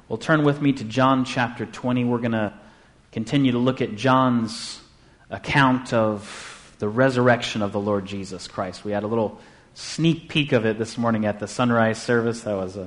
Well, turn with me to John chapter 20. We're going to continue to look at John's account of the resurrection of the Lord Jesus Christ. We had a little sneak peek of it this morning at the sunrise service. That was a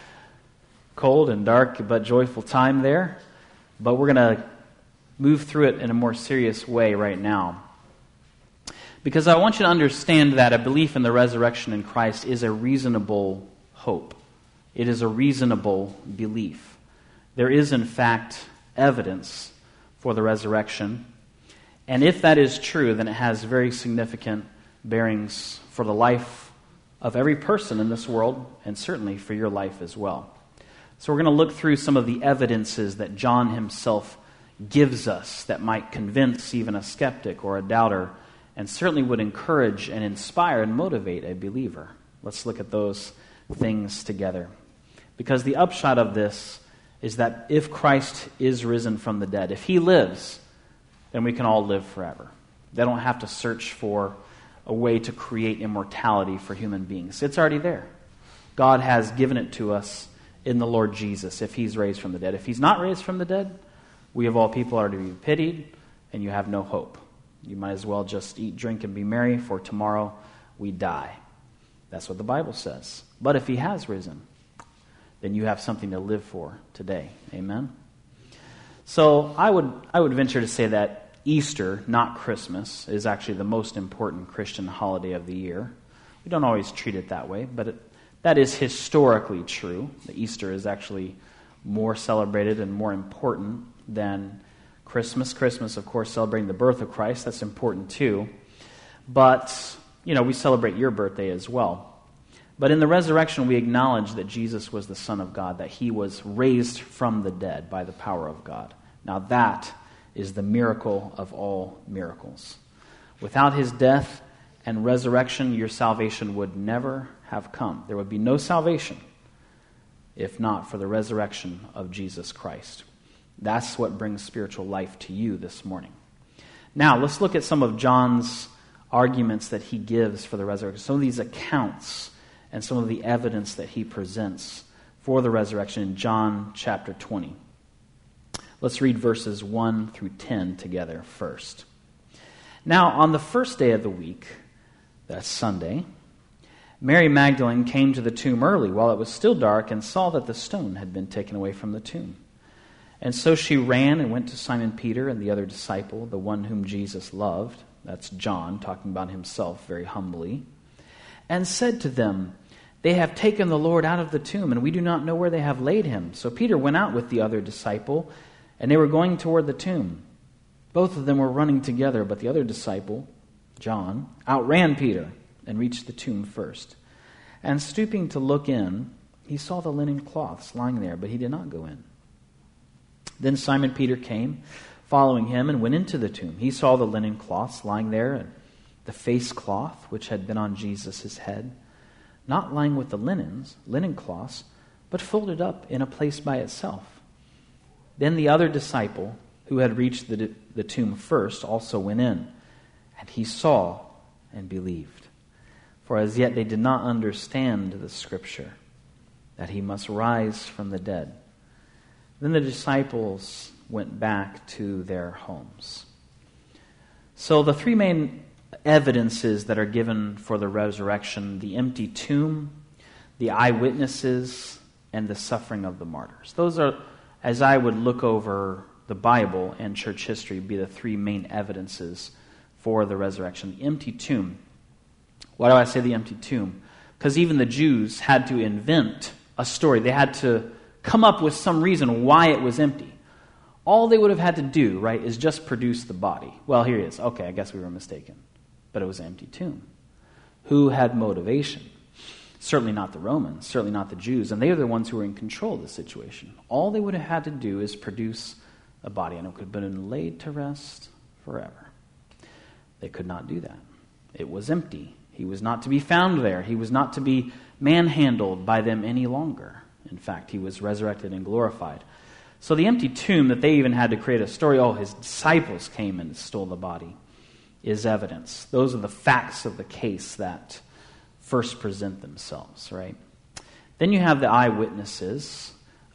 cold and dark but joyful time there. But we're going to move through it in a more serious way right now. Because I want you to understand that a belief in the resurrection in Christ is a reasonable hope. It is a reasonable belief. There is, in fact, evidence for the resurrection. And if that is true, then it has very significant bearings for the life of every person in this world, and certainly for your life as well. So we're going to look through some of the evidences that John himself gives us that might convince even a skeptic or a doubter, and certainly would encourage and inspire and motivate a believer. Let's look at those things together. Because the upshot of this is that if Christ is risen from the dead, if he lives, then we can all live forever. They don't have to search for a way to create immortality for human beings. It's already there. God has given it to us in the Lord Jesus if he's raised from the dead. If he's not raised from the dead, we of all people are to be pitied, and you have no hope. You might as well just eat, drink, and be merry, for tomorrow we die. That's what the Bible says. But if he has risen, then you have something to live for today. Amen? So I would venture to say that Easter, not Christmas, is actually the most important Christian holiday of the year. We don't always treat it that way, but that is historically true. The Easter is actually more celebrated and more important than Christmas. Christmas, of course, celebrating the birth of Christ. That's important too. But, we celebrate your birthday as well. But in the resurrection, we acknowledge that Jesus was the Son of God, that he was raised from the dead by the power of God. Now that is the miracle of all miracles. Without his death and resurrection, your salvation would never have come. There would be no salvation if not for the resurrection of Jesus Christ. That's what brings spiritual life to you this morning. Now, let's look at some of John's arguments that he gives for the resurrection. Some of these accounts and some of the evidence that he presents for the resurrection in John chapter 20. Let's read verses 1 through 10 together first. Now, on the first day of the week, that's Sunday, Mary Magdalene came to the tomb early while it was still dark and saw that the stone had been taken away from the tomb. And so she ran and went to Simon Peter and the other disciple, the one whom Jesus loved, that's John, talking about himself very humbly, and said to them, "They have taken the Lord out of the tomb, and we do not know where they have laid him." So Peter went out with the other disciple, and they were going toward the tomb. Both of them were running together, but the other disciple, John, outran Peter and reached the tomb first. And stooping to look in, he saw the linen cloths lying there, but he did not go in. Then Simon Peter came, following him, and went into the tomb. He saw the linen cloths lying there, and the face cloth which had been on Jesus' head, not lying with the linen cloths, but folded up in a place by itself. Then the other disciple, who had reached the tomb first, also went in, and he saw and believed. For as yet they did not understand the scripture, that he must rise from the dead. Then the disciples went back to their homes. So the three main evidences that are given for the resurrection: the empty tomb, the eyewitnesses, and the suffering of the martyrs. Those are, as I would look over the Bible and church history, be the three main evidences for the resurrection. The empty tomb. Why do I say the empty tomb? Because even the Jews had to invent a story. They had to come up with some reason why it was empty. All they would have had to do, right, is just produce the body. Well, here he is. Okay, I guess we were mistaken. But it was an empty tomb. Who had motivation? Certainly not the Romans, certainly not the Jews, and they are the ones who were in control of the situation. All they would have had to do is produce a body, and it could have been laid to rest forever. They could not do that. It was empty. He was not to be found there. He was not to be manhandled by them any longer. In fact, he was resurrected and glorified. So the empty tomb that they even had to create a story, his disciples came and stole the body, is evidence. Those are the facts of the case that first present themselves, right? Then you have the eyewitnesses.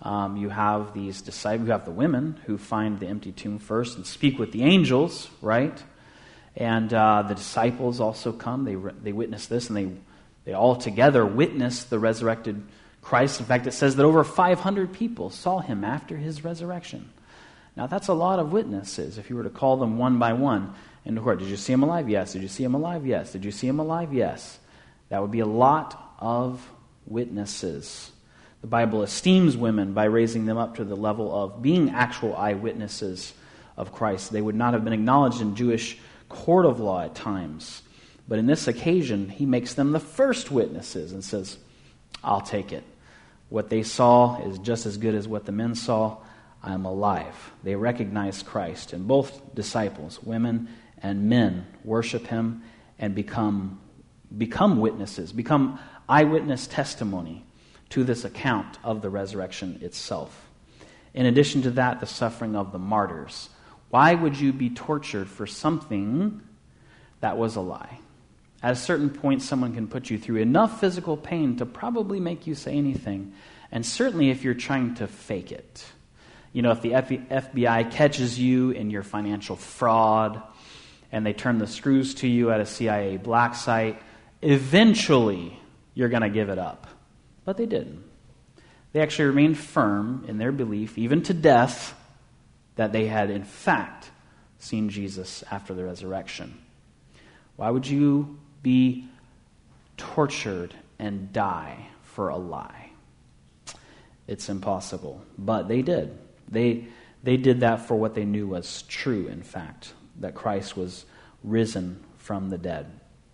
You have these disciples, you have the women who find the empty tomb first and speak with the angels, right? And the disciples also come. They witness this, and they all together witness the resurrected Christ. In fact, it says that over 500 people saw him after his resurrection. Now, that's a lot of witnesses if you were to call them one by one in the court. Did you see him alive? Yes. Did you see him alive? Yes. Did you see him alive? Yes. That would be a lot of witnesses. The Bible esteems women by raising them up to the level of being actual eyewitnesses of Christ. They would not have been acknowledged in Jewish court of law at times. But in this occasion, he makes them the first witnesses and says, I'll take it. What they saw is just as good as what the men saw. I'm alive. They recognize Christ, and both disciples, women and men, worship him and become witnesses, become eyewitness testimony to this account of the resurrection itself. In addition to that, the suffering of the martyrs. Why would you be tortured for something that was a lie? At a certain point, someone can put you through enough physical pain to probably make you say anything, and certainly if you're trying to fake it. You know, if the FBI catches you in your financial fraud and they turn the screws to you at a CIA black site, eventually you're going to give it up. But they didn't. They actually remained firm in their belief, even to death, that they had in fact seen Jesus after the resurrection. Why would you be tortured and die for a lie? It's impossible. But they did. They did that for what they knew was true, in fact, that Christ was risen from the dead.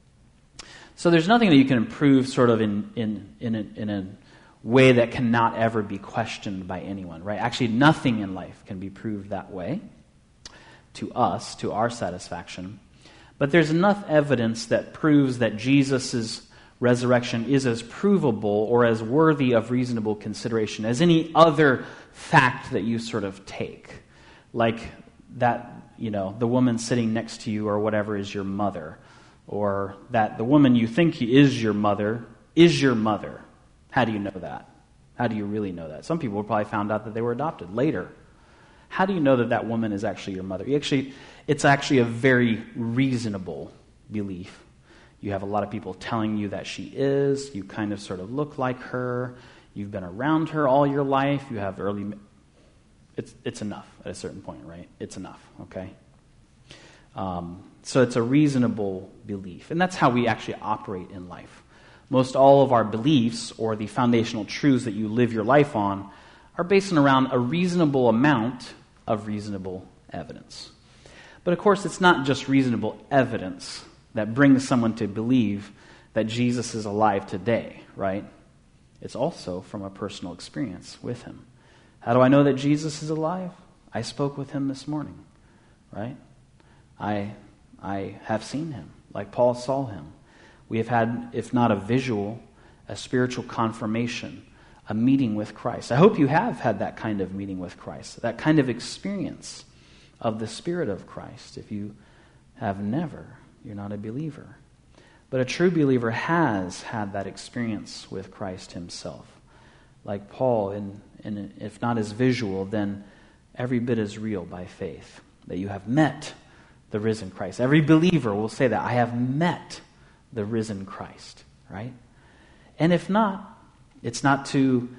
So there's nothing that you can prove sort of in a way that cannot ever be questioned by anyone, right? Actually, nothing in life can be proved that way to us, to our satisfaction. But there's enough evidence that proves that Jesus' resurrection is as provable or as worthy of reasonable consideration as any other fact that you sort of take. Like that, you know, the woman sitting next to you or whatever is your mother. Or that the woman you think is your mother is your mother. How do you know that? How do you really know that? Some people probably found out that they were adopted later. How do you know that that woman is actually your mother? It's actually a very reasonable belief. You have a lot of people telling you that she is. You kind of sort of look like her. You've been around her all your life. You have It's enough at a certain point, right? It's enough, okay? So it's a reasonable belief. And that's how we actually operate in life. Most all of our beliefs or the foundational truths that you live your life on are based around a reasonable amount of reasonable evidence. But of course, it's not just reasonable evidence that brings someone to believe that Jesus is alive today, right? It's also from a personal experience with him. How do I know that Jesus is alive? I spoke with him this morning, right? I have seen him, like Paul saw him. We have had, if not a visual, a spiritual confirmation, a meeting with Christ. I hope you have had that kind of meeting with Christ, that kind of experience of the Spirit of Christ. If you have never, you're not a believer. But a true believer has had that experience with Christ himself. Like Paul, and if not as visual, then every bit as real by faith, that you have met the risen Christ. Every believer will say that, I have met the risen Christ, right? And if not, it's not to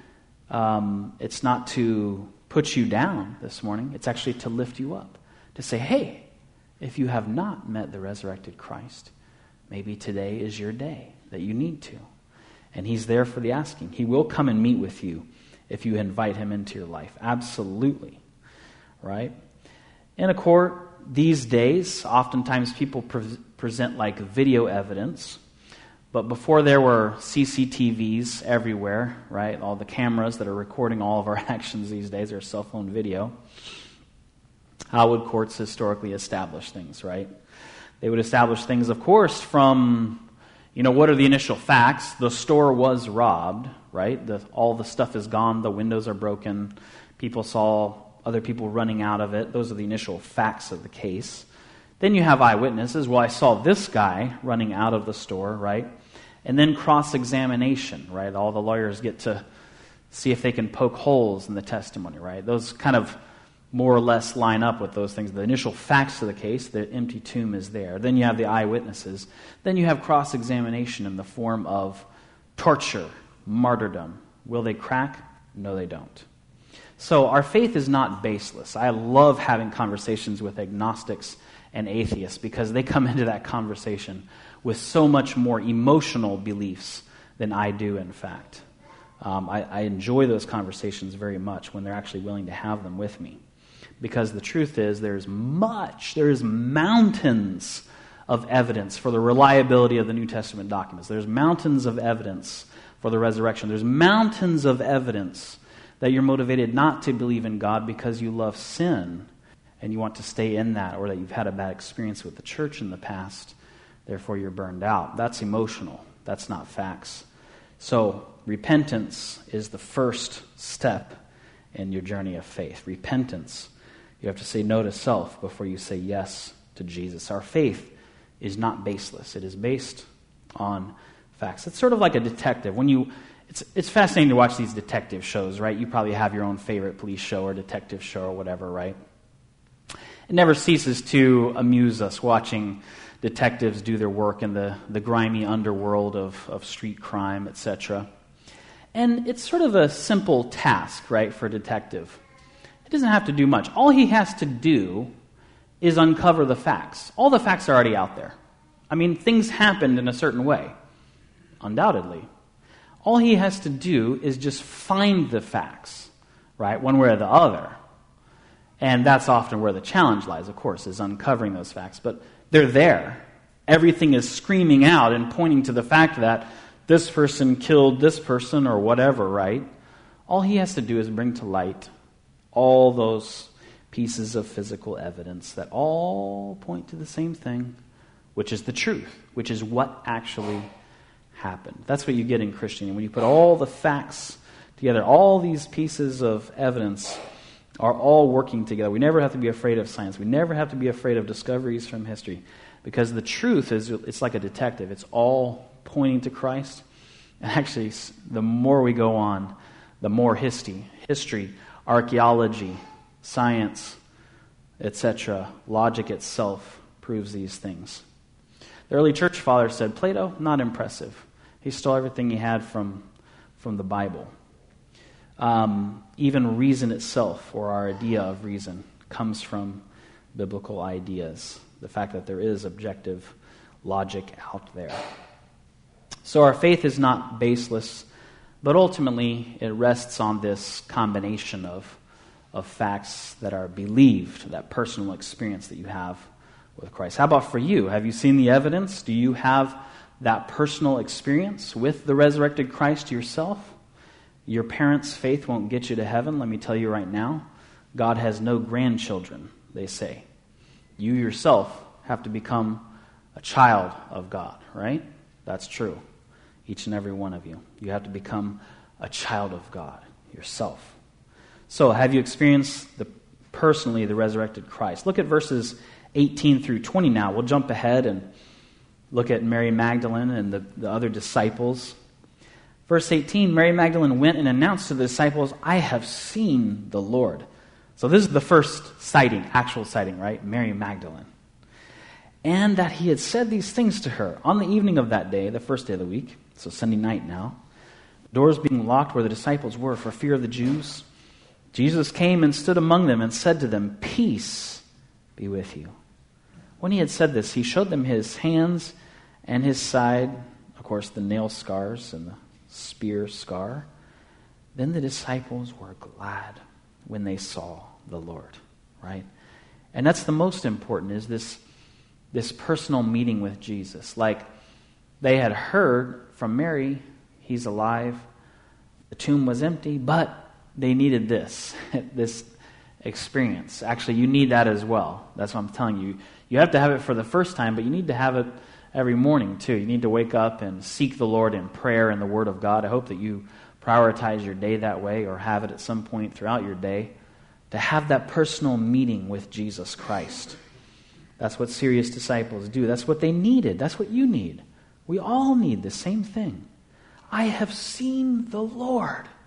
put you down this morning. It's actually to lift you up, to say, hey, if you have not met the resurrected Christ, maybe today is your day that you need to. And he's there for the asking. He will come and meet with you if you invite him into your life. Absolutely, right? In a court these days, oftentimes people present like video evidence. But before there were CCTVs everywhere, right? All the cameras that are recording all of our actions these days are cell phone video. How would courts historically establish things, right? They would establish things, of course, from, what are the initial facts? The store was robbed, right? All the stuff is gone, the windows are broken, people saw other people running out of it. Those are the initial facts of the case. Then you have eyewitnesses. Well, I saw this guy running out of the store, right? And then cross-examination, right? All the lawyers get to see if they can poke holes in the testimony, right? Those kind of more or less line up with those things. The initial facts of the case, the empty tomb is there. Then you have the eyewitnesses. Then you have cross-examination in the form of torture, martyrdom. Will they crack? No, they don't. So our faith is not baseless. I love having conversations with agnostics and atheists because they come into that conversation with so much more emotional beliefs than I do, in fact. I enjoy those conversations very much when they're actually willing to have them with me. Because the truth is, there is mountains of evidence for the reliability of the New Testament documents. There's mountains of evidence for the resurrection. There's mountains of evidence that you're motivated not to believe in God because you love sin and you want to stay in that, or that you've had a bad experience with the church in the past, therefore you're burned out. That's emotional. That's not facts. So repentance is the first step in your journey of faith. Repentance. You have to say no to self before you say yes to Jesus. Our faith is not baseless. It is based on facts. It's sort of like a detective. It's fascinating to watch these detective shows, right? You probably have your own favorite police show or detective show or whatever, right? It never ceases to amuse us watching detectives do their work in the grimy underworld of street crime, etc. And it's sort of a simple task, right, for a detective. He doesn't have to do much. All he has to do is uncover the facts. All the facts are already out there. I mean, things happened in a certain way, undoubtedly. All he has to do is just find the facts, right, one way or the other. And that's often where the challenge lies, of course, is uncovering those facts. But they're there. Everything is screaming out and pointing to the fact that this person killed this person or whatever, right? All he has to do is bring to light all those pieces of physical evidence that all point to the same thing, which is the truth, which is what actually happened. That's what you get in Christianity. When you put all the facts together, all these pieces of evidence are all working together. We never have to be afraid of science. We never have to be afraid of discoveries from history, because the truth is, it's like a detective. It's all pointing to Christ. And actually, the more we go on, the more history, archaeology, science, etc., logic itself proves these things. The early church fathers said, Plato, not impressive. He stole everything he had from the Bible. Even reason itself, or our idea of reason, comes from biblical ideas. The fact that there is objective logic out there. So our faith is not baseless, but ultimately it rests on this combination of facts that are believed, that personal experience that you have with Christ. How about for you? Have you seen the evidence? Do you have that personal experience with the resurrected Christ yourself? Your parents' faith won't get you to heaven, let me tell you right now. God has no grandchildren, they say. You yourself have to become a child of God, right? That's true. Each and every one of you. You have to become a child of God yourself. So, have you experienced personally the resurrected Christ? Look at verses 18 through 20 now. We'll jump ahead and look at Mary Magdalene and the other disciples. Verse 18, Mary Magdalene went and announced to the disciples, I have seen the Lord. So this is the first sighting, actual sighting, right? Mary Magdalene. And that he had said these things to her on the evening of that day, the first day of the week, so Sunday night now, doors being locked where the disciples were for fear of the Jews. Jesus came and stood among them and said to them, Peace be with you. When he had said this, he showed them his hands and his side, of course, the nail scars and the spear scar. Then the disciples were glad when they saw the Lord, right? And that's the most important, is this personal meeting with Jesus. Like, they had heard from Mary, he's alive, the tomb was empty, but they needed this experience. Actually, you need that as well. That's what I'm telling you. You have to have it for the first time, but you need to have it every morning too. You need to wake up and seek the Lord in prayer and the Word of God. I hope that you prioritize your day that way, or have it at some point throughout your day, to have that personal meeting with Jesus Christ. That's what serious disciples do. That's what they needed. That's what you need. We all need the same thing. I have seen the Lord.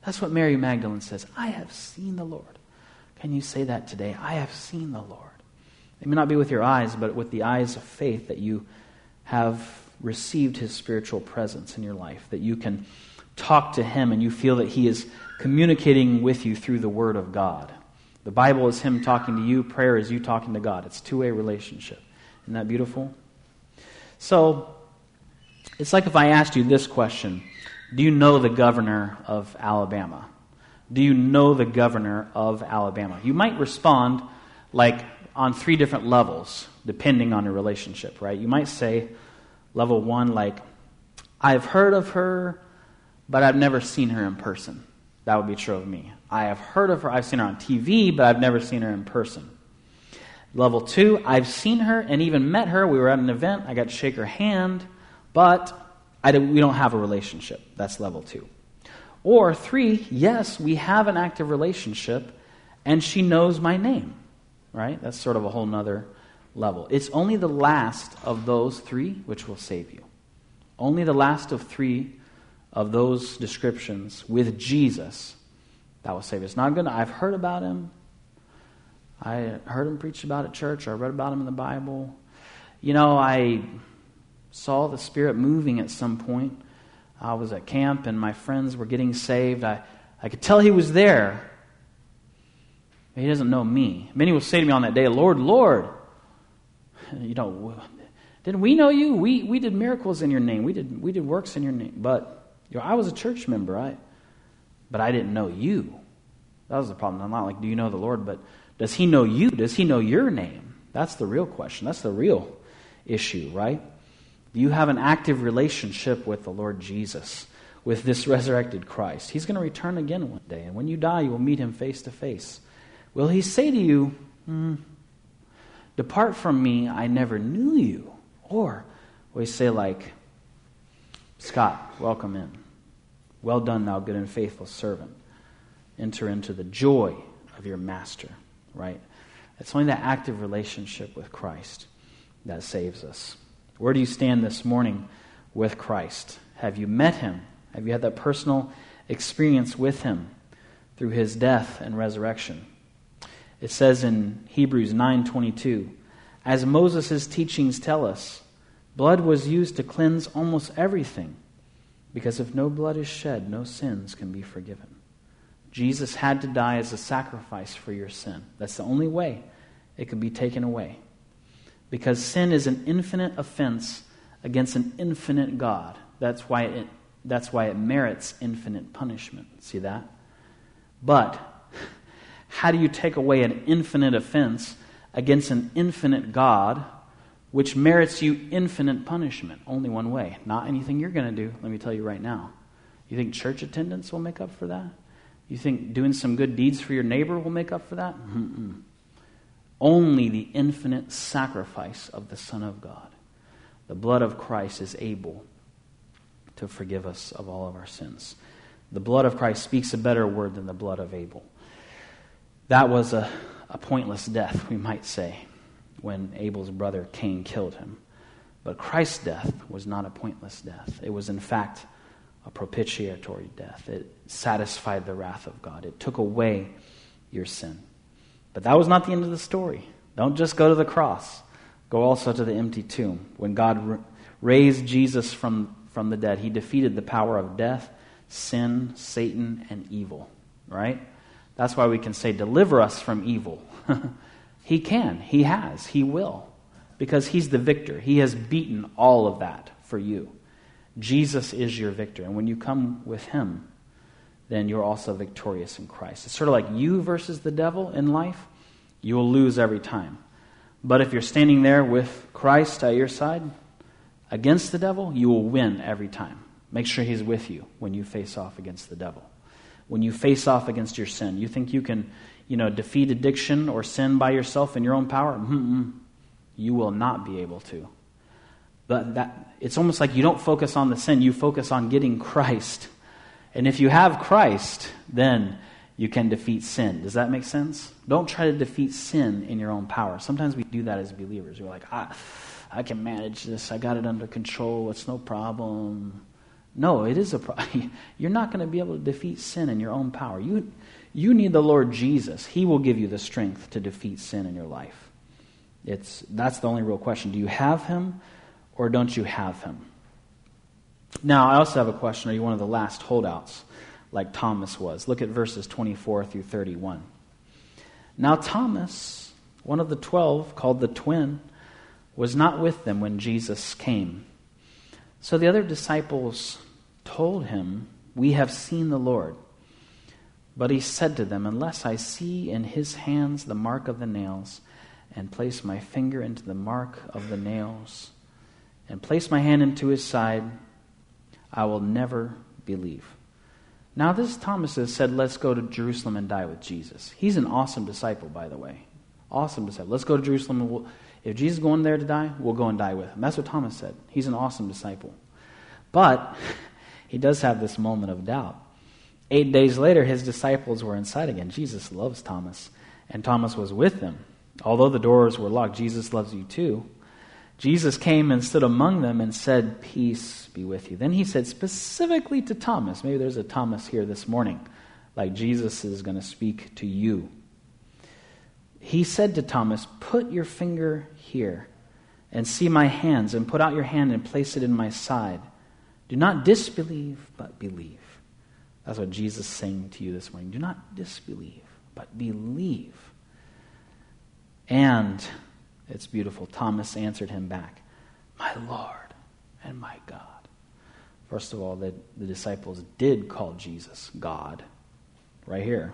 That's what Mary Magdalene says. I have seen the Lord. Can you say that today? I have seen the Lord. It may not be with your eyes, but with the eyes of faith that you have received his spiritual presence in your life, that you can talk to him and you feel that he is communicating with you through the Word of God. The Bible is him talking to you. Prayer is you talking to God. It's a two-way relationship. Isn't that beautiful? So, it's like if I asked you this question. Do you know the governor of Alabama? Do you know the governor of Alabama? You might respond like on 3 different levels, depending on your relationship, right? You might say, level 1, like, I've heard of her, but I've never seen her in person. That would be true of me. I have heard of her, I've seen her on TV, but I've never seen her in person. Level 2, I've seen her and even met her. We were at an event, I got to shake her hand, but we don't have a relationship. That's level 2. Or 3, yes, we have an active relationship, and she knows my name. Right? That's sort of a whole nother level. It's only the last of those 3 which will save you. Only the last of 3 of those descriptions with Jesus that will save you. It's not good. I've heard about him. I heard him preach about at church, or I read about him in the Bible. I saw the Spirit moving at some point. I was at camp and my friends were getting saved. I could tell he was there. He doesn't know me. Many will say to me on that day, Lord, Lord, didn't we know you? We did miracles in your name. We did works in your name. But I was a church member, but I didn't know you. That was the problem. I'm not like, do you know the Lord? But does he know you? Does he know your name? That's the real question. That's the real issue, right? Do you have an active relationship with the Lord Jesus, with this resurrected Christ? He's going to return again one day. And when you die, you will meet him face to face. Will he say to you, depart from me, I never knew you? Or will he say like, Scott, welcome in. Well done, thou good and faithful servant. Enter into the joy of your master, right? It's only that active relationship with Christ that saves us. Where do you stand this morning with Christ? Have you met him? Have you had that personal experience with him through his death and resurrection? It says in Hebrews 9:22, as Moses' teachings tell us, blood was used to cleanse almost everything, because if no blood is shed, no sins can be forgiven. Jesus had to die as a sacrifice for your sin. That's the only way it could be taken away. Because sin is an infinite offense against an infinite God. That's why it merits infinite punishment. See that? But how do you take away an infinite offense against an infinite God which merits you infinite punishment? Only one way. Not anything you're going to do, let me tell you right now. You think church attendance will make up for that? You think doing some good deeds for your neighbor will make up for that? Only the infinite sacrifice of the Son of God. The blood of Christ is able to forgive us of all of our sins. The blood of Christ speaks a better word than the blood of Abel. That was a pointless death, we might say, when Abel's brother Cain killed him. But Christ's death was not a pointless death. It was, in fact, a propitiatory death. It satisfied the wrath of God. It took away your sin. But that was not the end of the story. Don't just go to the cross. Go also to the empty tomb. When God raised Jesus from the dead, he defeated the power of death, sin, Satan, and evil. Right? That's why we can say, deliver us from evil. He can. He has. He will. Because he's the victor. He has beaten all of that for you. Jesus is your victor. And when you come with him, then you're also victorious in Christ. It's sort of like you versus the devil in life. You will lose every time. But if you're standing there with Christ at your side, against the devil, you will win every time. Make sure he's with you when you face off against the devil. When you face off against your sin. You think you can, defeat addiction or sin by yourself in your own power? You will not be able to. But it's almost like you don't focus on the sin. You focus on getting Christ. And if you have Christ, then you can defeat sin. Does that make sense? Don't try to defeat sin in your own power. Sometimes we do that as believers. We're like, I can manage this. I got it under control. It's no problem. No, it is a problem. You're not going to be able to defeat sin in your own power. You need the Lord Jesus. He will give you the strength to defeat sin in your life. That's the only real question. Do you have him or don't you have him? Now, I also have a question. Are you one of the last holdouts like Thomas was? Look at verses 24 through 31. Now Thomas, one of the 12, called the twin, was not with them when Jesus came. So the other disciples told him, "We have seen the Lord." But he said to them, "Unless I see in his hands the mark of the nails, and place my finger into the mark of the nails, and place my hand into his side, I will never believe." Now this Thomas has said, let's go to Jerusalem and die with Jesus. He's an awesome disciple, by the way. Awesome disciple. Let's go to Jerusalem. And if Jesus is going there to die, we'll go and die with him. That's what Thomas said. He's an awesome disciple. But he does have this moment of doubt. 8 days later, his disciples were inside again. Jesus loves Thomas, and Thomas was with them. Although the doors were locked, Jesus loves you too. Jesus came and stood among them and said, "Peace be with you." Then he said specifically to Thomas, maybe there's a Thomas here this morning, like Jesus is going to speak to you. He said to Thomas, "Put your finger here and see my hands, and put out your hand and place it in my side. Do not disbelieve, but believe." That's what Jesus is saying to you this morning. Do not disbelieve, but believe. And it's beautiful. Thomas answered him back, "My Lord and my God." First of all, the disciples did call Jesus God, right here.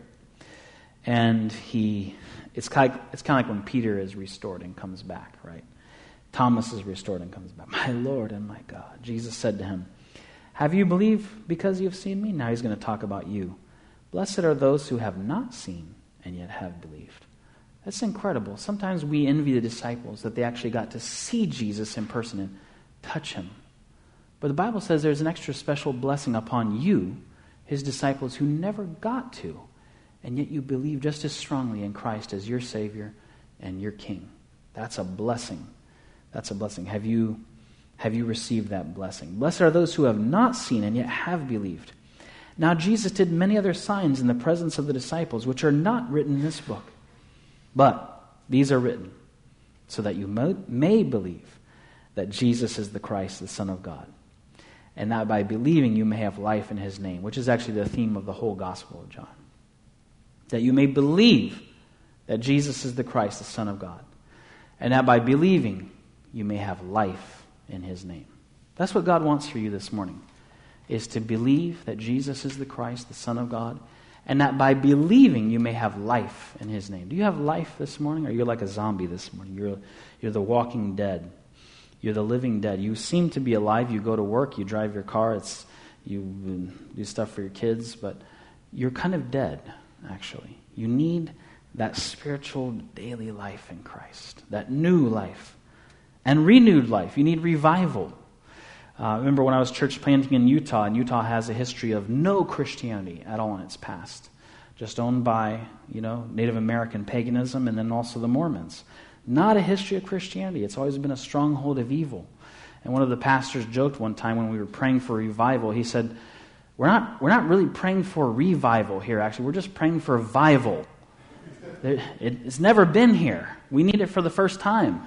And it's kind of like when Peter is restored and comes back, right? Thomas is restored and comes back. "My Lord and my God." Jesus said to him, "Have you believed because you have seen me?" Now he's going to talk about you. "Blessed are those who have not seen and yet have believed." That's incredible. Sometimes we envy the disciples that they actually got to see Jesus in person and touch him. But the Bible says there's an extra special blessing upon you, his disciples, who never got to, and yet you believe just as strongly in Christ as your Savior and your King. That's a blessing. That's a blessing. Have you received that blessing? Blessed are those who have not seen and yet have believed. Now Jesus did many other signs in the presence of the disciples, which are not written in this book. But these are written so that you may believe that Jesus is the Christ, the Son of God, and that by believing you may have life in his name, which is actually the theme of the whole Gospel of John. That you may believe that Jesus is the Christ, the Son of God, and that by believing you may have life in his name. That's what God wants for you this morning, is to believe that Jesus is the Christ, the Son of God, and that by believing you may have life in his name. Do you have life this morning? Or you're like a zombie this morning? You're the walking dead. You're the living dead. You seem to be alive. You go to work. You drive your car. You do stuff for your kids. But you're kind of dead, actually. You need that spiritual daily life in Christ. That new life. And renewed life. You need revival. I remember when I was church planting in Utah, and Utah has a history of no Christianity at all in its past. Just owned by, Native American paganism and then also the Mormons. Not a history of Christianity. It's always been a stronghold of evil. And one of the pastors joked one time when we were praying for revival, he said, we're not really praying for revival here, actually. We're just praying for vival. It's never been here. We need it for the first time,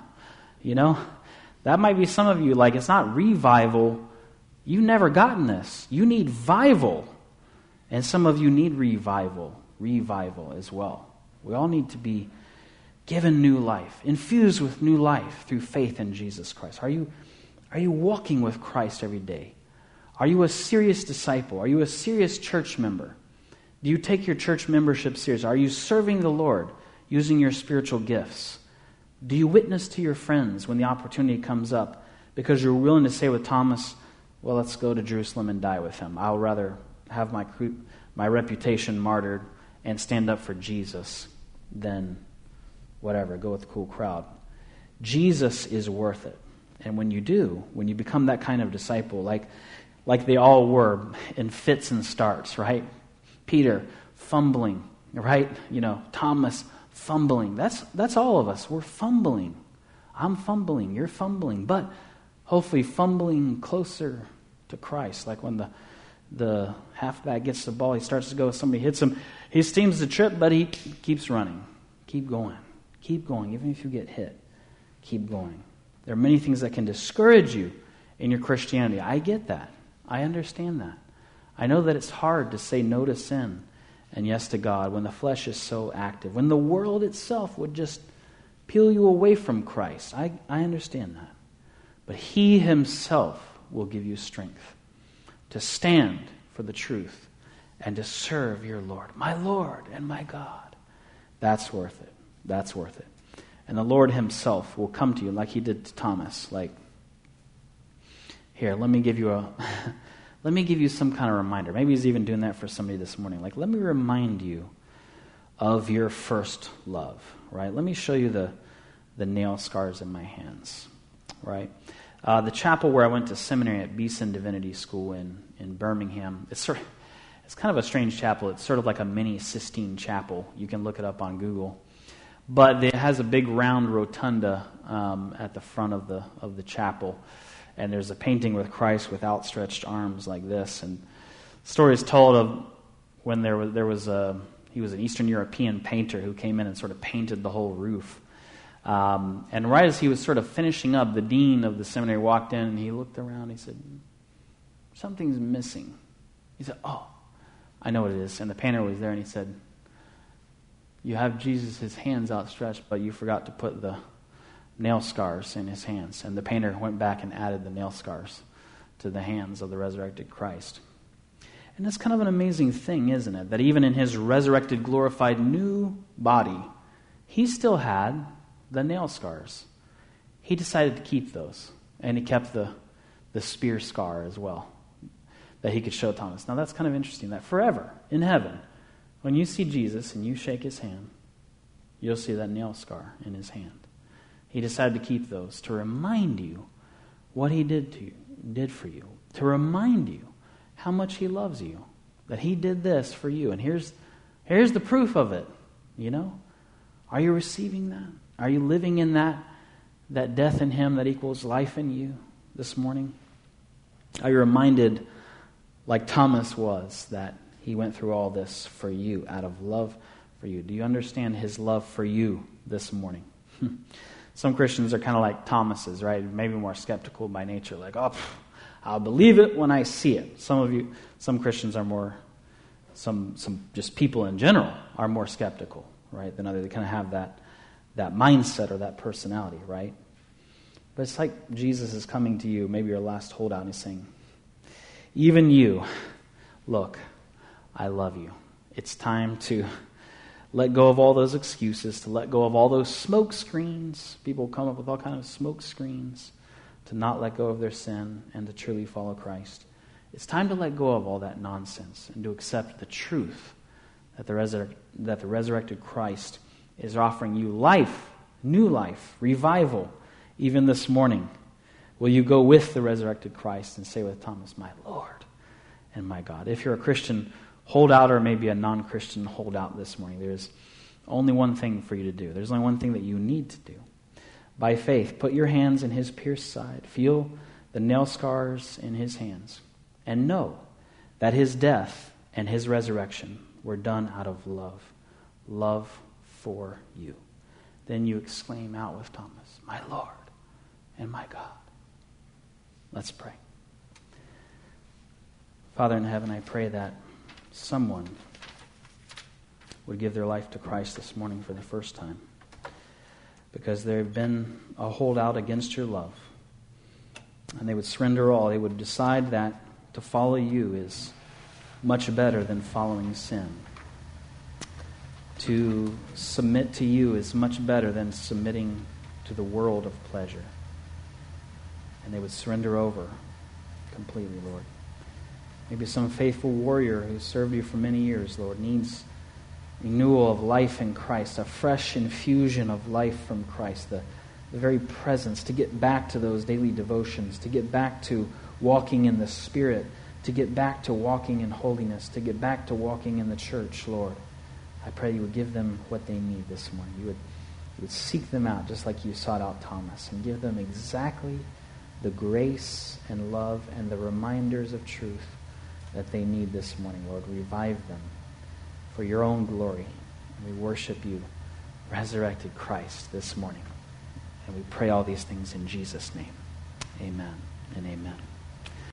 That might be some of you, like, it's not revival. You've never gotten this. You need vival. And some of you need revival as well. We all need to be given new life, infused with new life through faith in Jesus Christ. Are you walking with Christ every day? Are you a serious disciple? Are you a serious church member? Do you take your church membership seriously? Are you serving the Lord using your spiritual gifts? Do you witness to your friends when the opportunity comes up because you're willing to say with Thomas, well, let's go to Jerusalem and die with him. I'll rather have my reputation martyred and stand up for Jesus than whatever, go with the cool crowd. Jesus is worth it. And when you become that kind of disciple, like they all were in fits and starts, right? Peter fumbling, right? Thomas fumbling. That's all of us. We're fumbling. I'm fumbling. You're fumbling. But hopefully fumbling closer to Christ. Like when the halfback gets the ball, he starts to go, somebody hits him. He seems to trip, but he keeps running. Keep going. Keep going. Even if you get hit, keep going. There are many things that can discourage you in your Christianity. I get that. I understand that. I know that it's hard to say no to sin and yes to God when the flesh is so active, when the world itself would just peel you away from Christ. I understand that. But He Himself will give you strength to stand for the truth and to serve your Lord and my God. That's worth it. That's worth it. And the Lord Himself will come to you like He did to Thomas. Like, here, let me give you some kind of reminder. Maybe He's even doing that for somebody this morning. Like, let me remind you of your first love, right? Let me show you the nail scars in my hands, right? The chapel where I went to seminary at Beeson Divinity School in Birmingham, it's kind of a strange chapel. It's sort of like a mini Sistine Chapel. You can look it up on Google. But it has a big round rotunda at the front of the chapel. And there's a painting with Christ with outstretched arms like this. And the story is told of when he was an Eastern European painter who came in and sort of painted the whole roof. And right as he was sort of finishing up, the dean of the seminary walked in and he looked around and he said, "Something's missing." He said, "Oh, I know what it is." And the painter was there and he said, "You have Jesus' hands outstretched, but you forgot to put the nail scars in His hands." And the painter went back and added the nail scars to the hands of the resurrected Christ. And that's kind of an amazing thing, isn't it? That even in His resurrected, glorified new body, He still had the nail scars. He decided to keep those. And He kept the spear scar as well, that He could show Thomas. Now that's kind of interesting, that forever, in heaven, when you see Jesus and you shake His hand, you'll see that nail scar in His hand. He decided to keep those to remind you what He did for you, to remind you how much He loves you, that He did this for you. And here's the proof of it, you know? Are you receiving that? Are you living in that death in Him that equals life in you this morning? Are you reminded, like Thomas was, that He went through all this for you, out of love for you? Do you understand His love for you this morning? Some Christians are kind of like Thomas's, right? Maybe more skeptical by nature, like, "Oh, I'll believe it when I see it." Some Christians are more, some just people in general are more skeptical, right, than others. They kind of have that mindset or that personality, right? But it's like Jesus is coming to you, maybe your last holdout, and He's saying, "Even you, look, I love you." It's time to let go of all those excuses, to let go of all those smoke screens. People come up with all kinds of smoke screens to not let go of their sin and to truly follow Christ. It's time to let go of all that nonsense and to accept the truth that the resurrected Christ is offering you life, new life, revival, even this morning. Will you go with the resurrected Christ and say with Thomas, "My Lord and my God"? If you're a Christian holdout or maybe a non-Christian holdout this morning, there's only one thing for you to do. There's only one thing that you need to do. By faith, put your hands in His pierced side. Feel the nail scars in His hands. And know that His death and His resurrection were done out of love. Love for you. Then you exclaim out with Thomas, "My Lord and my God." Let's pray. Father in heaven, I pray that someone would give their life to Christ this morning for the first time, because they've been a holdout against your love. And they would surrender all. They would decide that to follow you is much better than following sin. To submit to you is much better than submitting to the world of pleasure. And they would surrender over completely, Lord. Maybe some faithful warrior who served you for many years, Lord, needs renewal of life in Christ, a fresh infusion of life from Christ, the very presence, to get back to those daily devotions, to get back to walking in the Spirit, to get back to walking in holiness, to get back to walking in the church, Lord. I pray you would give them what they need this morning. You would seek them out just like you sought out Thomas and give them exactly the grace and love and the reminders of truth that they need this morning. Lord, revive them for your own glory. And we worship you, resurrected Christ, this morning. And we pray all these things in Jesus' name. Amen and amen.